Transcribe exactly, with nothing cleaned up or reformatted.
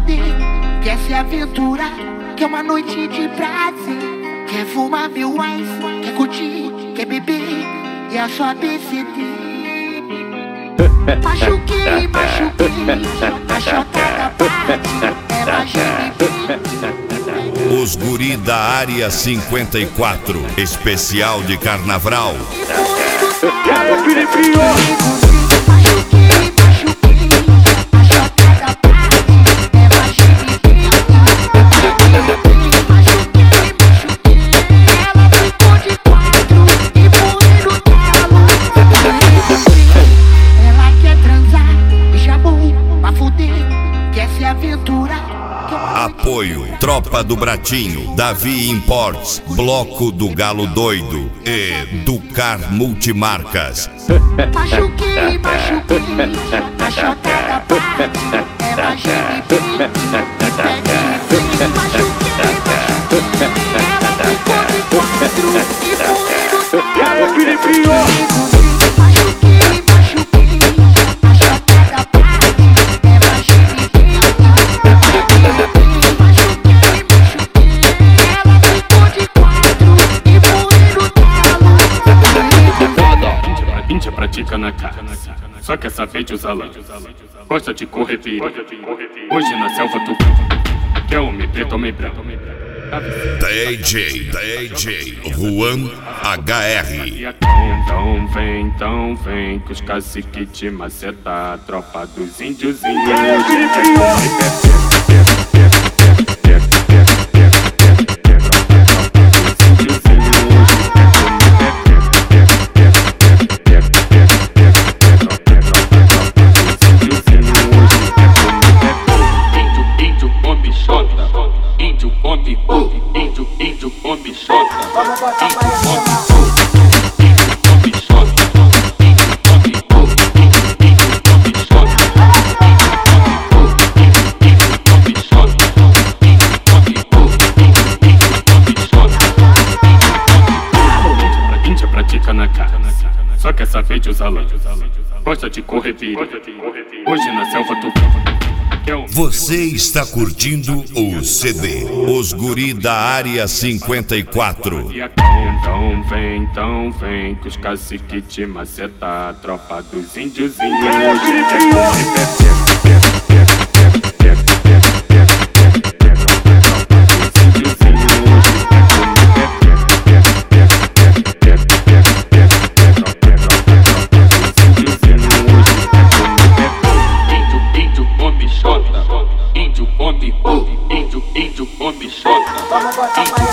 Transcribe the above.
fuder, quer se aventurar, quer uma noite de prazer, quer fumar meu ice, quer curtir, quer beber, e é só B C D. Machuquei, machuquei, a chota da parte, ela já Os guri da área cinquenta e quatro, especial de carnaval. E aí, Filipinho? Machuquei, machuquei, a chota da parte, ela machuquei, machuquei, ela ficou de quatro e foi no talo. Ela quer transar e chamou pra fuder, quer se aventurar. Apoio Tropa do Bratinho, Davi Imports, Bloco do Galo Doido e Ducar Multimarcas. Machuquei, machuquei, a chota da parte, ela machuquei, machuquei, ela ficou de quatro e foi no talo. E aí, Filipinho? Machuquei, machuquei, a chota da parte, ela machuquei, ela ficou de quatro e foi no talo. Pincha pratica na cara, só quer saber de usar lã. Gosta de correr vira. Hoje na selva tu quer homem preto, homem branco. D J, D J, Juan H R. Então vem, então vem, que os caciques te maceta, tropa dos índiozinhos. Só quer saber de usar lã. Gosta de correr vira. Hoje na selva tu Você está curtindo o C D Os Guri da área cinquenta e quatro. Então vem, então vem, que os caciques te maceta, tropa dos índiozinhos. Índio, índio, come xota. Índio, índio, come xota.